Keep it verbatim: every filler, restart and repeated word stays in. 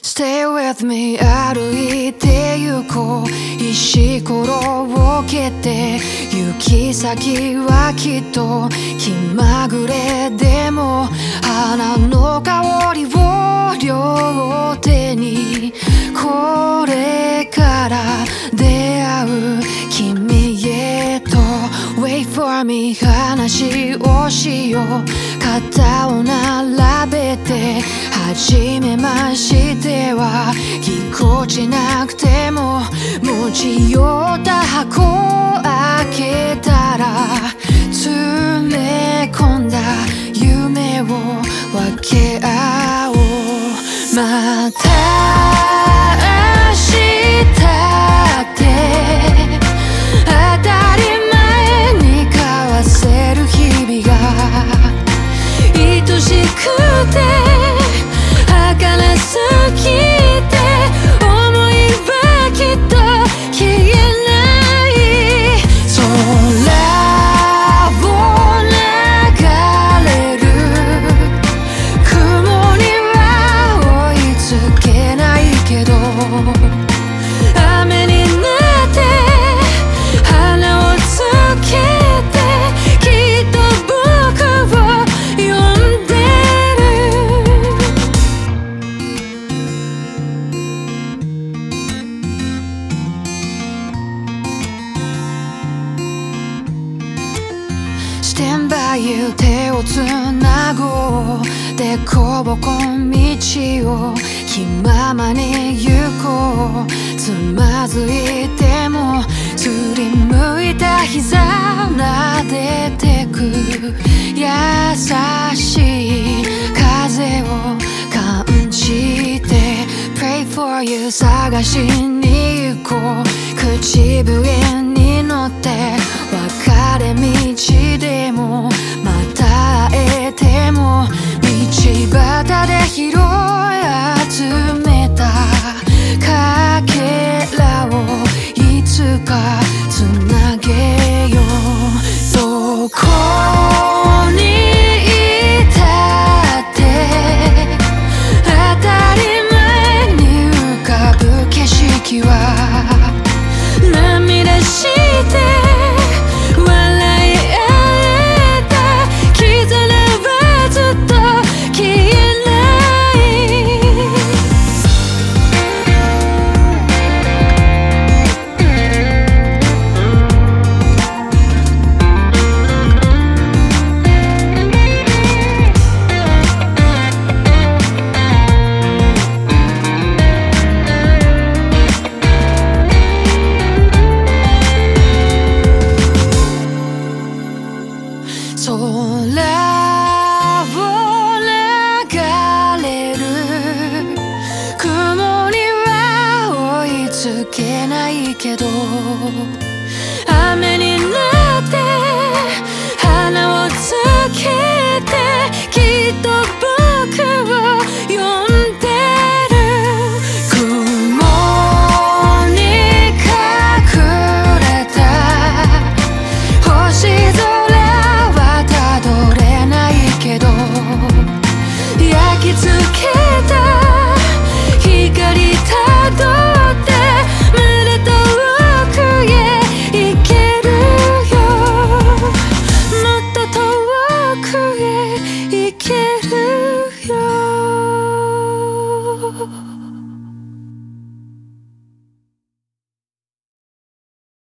Stay with me 歩いて行こう石ころを蹴って行き先はきっと気まぐれでも花の香りを両手にこれから出会う君へと Wait for me 話をしよう肩を並べて初めましてはぎこちなくても持ち寄った箱開けたら詰め込んだ夢を分け合おうまた明日って当たり前に交わせる日々が愛しくて儚すぎて思いはきっと消えない空を流れる雲には追いつけないけど雨になって花をつけてきっと僕を呼んでStand by you 手をつなごうでこぼこ道を気ままに行こうつまずいてもすりむいた膝撫でてく優しい風を感じて Pray for you 探しに行こう口笛に乗って別れ道でもまた会えても道端で拾い集めたかけらをいつかつなげようどこにいたって当たり前に浮かぶ景色は涙して空を流れる雲には追いつけないけど